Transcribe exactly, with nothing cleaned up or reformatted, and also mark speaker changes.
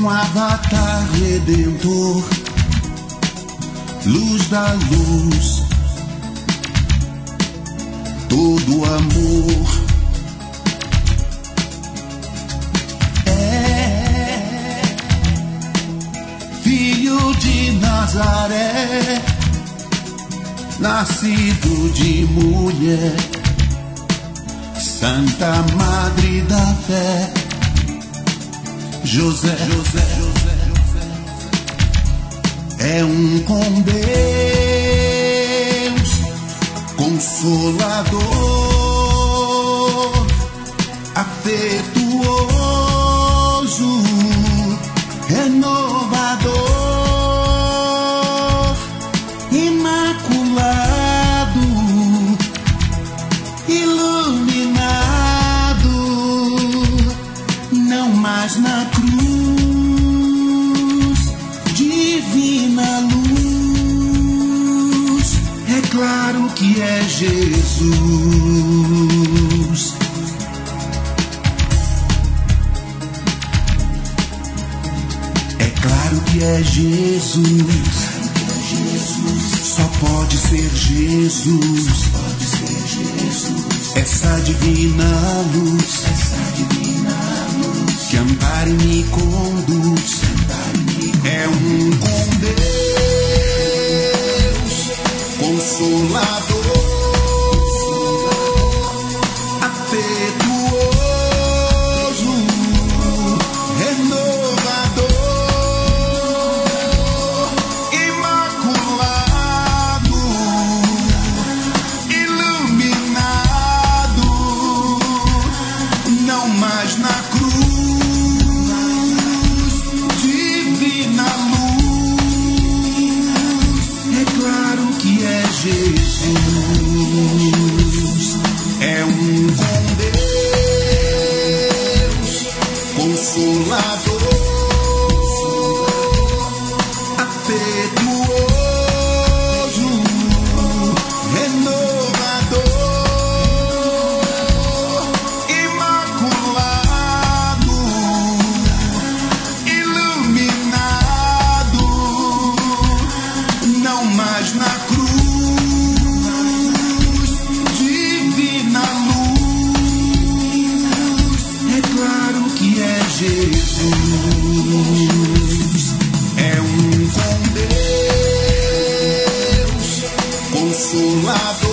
Speaker 1: um avatar redentor, luz da luz, todo amor. É filho de Nazaré, nascido de mulher, Santa Madre da Fé, José, José, José, é um com Deus, consolador, afetuoso, renovador, imaculado, iluminado, não mais na cruz, divina luz, é claro que é Jesus. É claro que é Jesus. Só pode ser Jesus. Essa divina luz, que ampara e me conduz, é um com Deus, consolador, afetuoso, renovador, imaculado, iluminado, não mais na cruz, divina luz, é claro que é Jesus. É um com Deus, consolador, afetuoso, renovador, imaculado, iluminado, não mais na cruz, divina luz, é claro que é Jesus. É um com Deus, consolador,